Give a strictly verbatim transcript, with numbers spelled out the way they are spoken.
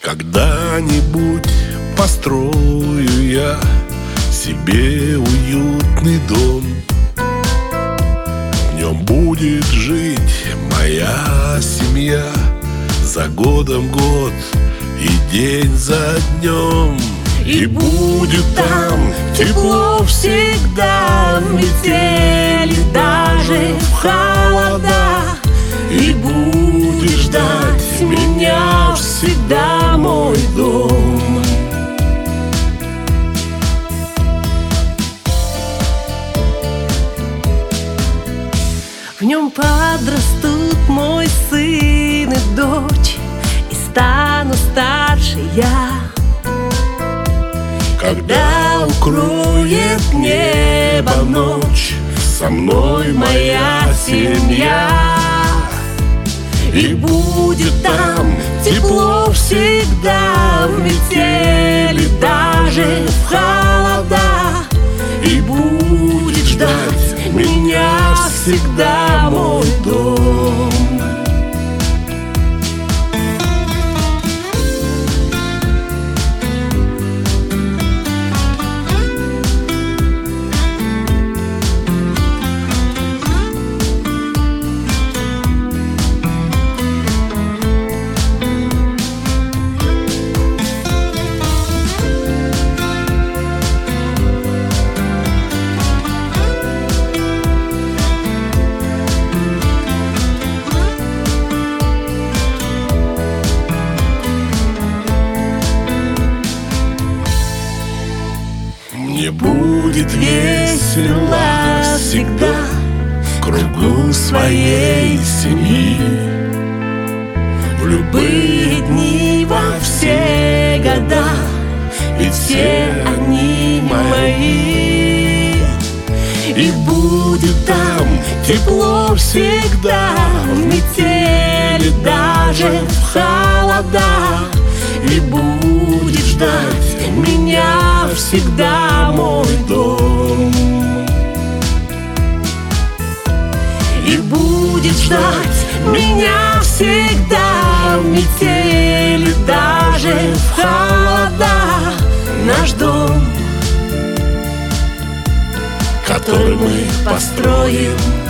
Когда-нибудь построю я себе уютный дом. В нем будет жить моя семья, за годом год и день за днем. И будет там тепло всегда, в метели, даже в холода. И будет ждать меня всегда мой дом. В нем подрастут мой сын и дочь, и стану старше я. Когда укроет небо ночь, со мной моя семья. И будет там тепло всегда, в метели, даже в холода. И будет ждать меня всегда мой дом. Мне будет весело всегда в кругу своей семьи, в любые дни, во все года, ведь все они мои. И будет там тепло всегда, в метели, даже в холода. И будет ждать меня всегда мой дом. И будет ждать меня всегда, в метели, даже в холода, наш дом, который мы построим